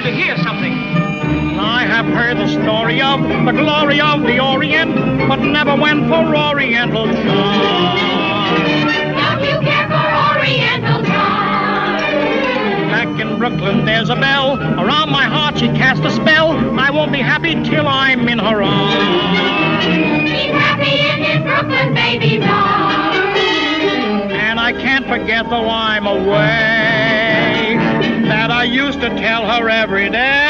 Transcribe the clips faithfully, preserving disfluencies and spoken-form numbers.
you to hear something. I have heard the story of the glory of the Orient, but never went for Oriental charm. Don't you care for Oriental charm? Back in Brooklyn, there's a belle. Around my heart, she cast a spell. I won't be happy till I'm in her arms. He's happy in his Brooklyn baby's arms. And I can't forget, though I'm away, that I used to tell her every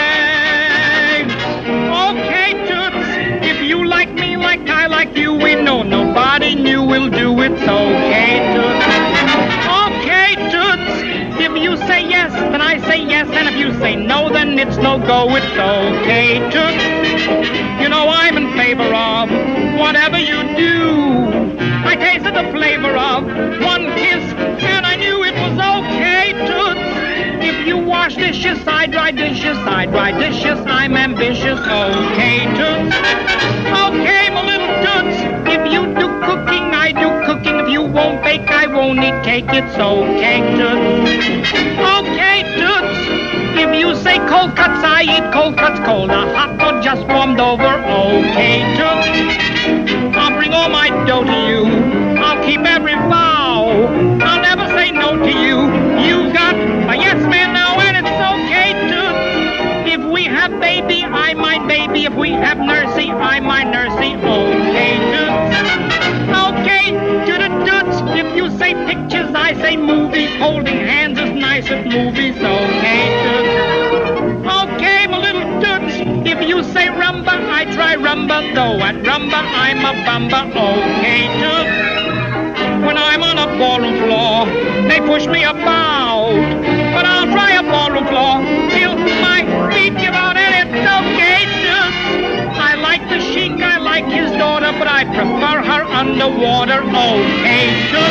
day. Okay, Toots, if you like me like I like you, we know nobody new will do it. Okay, Toots. Okay, Toots, if you say yes, then I say yes, and if you say no, then it's no go. It's okay, Toots. You know I'm in favor of whatever you do. I tasted the flavor of one kiss, and I knew it was okay, Toots. If you wash dishes, I dry dishes, I dry dishes, I'm ambitious, okay, Toots. Okay, my little Toots, if you do cooking, I do cooking. If you won't bake, I won't eat cake, it's okay, Toots. Okay, Toots, if you say cold cuts, I eat cold cuts, cold or hot or just warmed over, okay, Toots. I'll bring all my dough to you. I'll keep every vow. I'll never say no to you. You got a yes man now, and it's okay, Toots. If we have baby, I might baby. If we have nursey, I might nursey. Okay, Toots. Okay, to the Toots. If you say pictures, I say movies. Holding hands is nice at movies. Okay, Toots. Okay, my little Toots. If you say rumba, I try rumba, though at rumba I'm a bumba, okay, Toots. When I'm on a ballroom floor, they push me about, but I'll try a ballroom floor till my feet give out, and it's okay, Toots. I like the Sheik, I like his daughter, but I prefer her underwater, okay, Toots.